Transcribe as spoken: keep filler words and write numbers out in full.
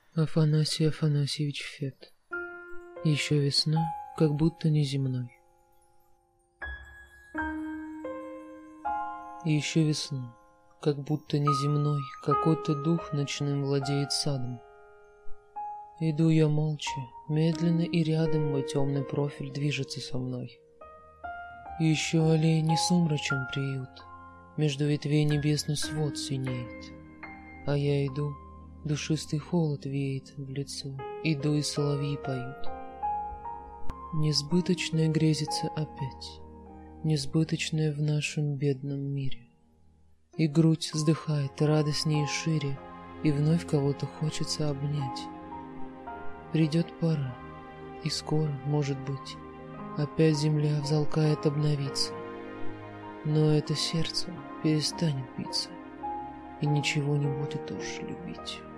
Афанасий Афанасьевич Фет. Еще весна, как будто неземной. Еще весна, как будто неземной, какой-то дух ночным владеет садом. Иду я молча, медленно, и рядом мой темный профиль движется со мной. Еще аллей не сумрачен приют, между ветвей небесный свод синеет. А я иду, душистый холод веет в лицо, иду, и соловьи поют. Несбыточное грезится опять, несбыточное в нашем бедном мире. И грудь вздыхает радостнее и шире, и вновь кого-то хочется обнять. Придет пора, и скоро, может быть, опять земля взалкает обновиться. Но это сердце перестанет биться, и ничего не будет уж любить.